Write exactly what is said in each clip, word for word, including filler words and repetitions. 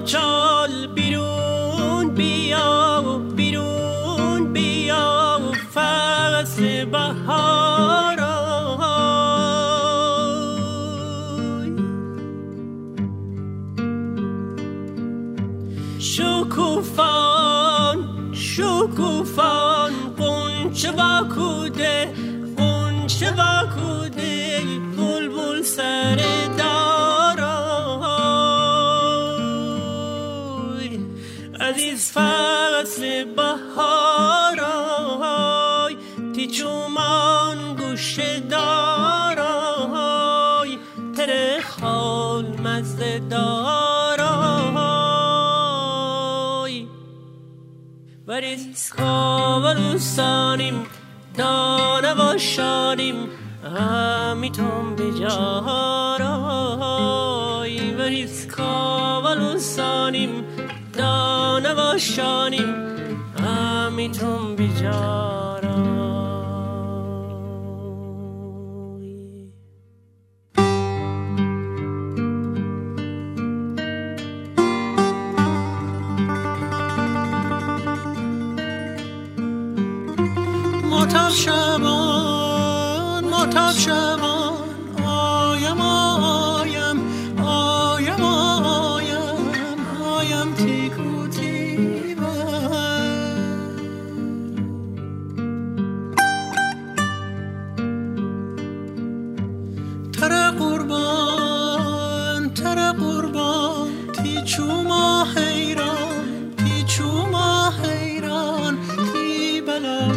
چال بیرون بیا بیرون بیا فصل بهار شکوفان شکوفان قنچه با کوده قنچه با کوده بلبل سر دارای عزیز فصل بهارای تی چومان گوشه دارای تر خال مزه دارای وریز خوالوسانیم دانه باشانیم همیتون بجارای وریز خوالوسانیم دانه باشانیم همیتون بجارای ماتم شبان ماتم شبان آیم آیم آیم آیم آیم تیکو تیبر تر قربان تر قربان تی چوما حیران تی چوما حیران تی بلا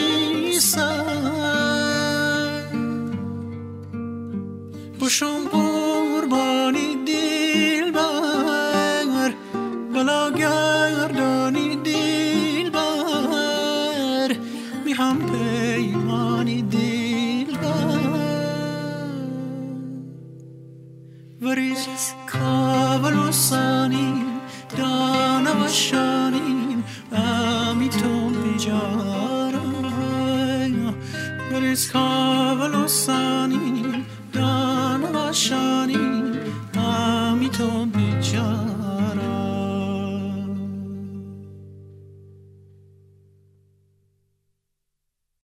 بشم قربانی دل بر بلا گردانی دل بر می هم پیمانی دل بر وریز کابل و سانیم دانه و شانیم امیتون بیجارم وریز کابل و سانیم دانه و شانیم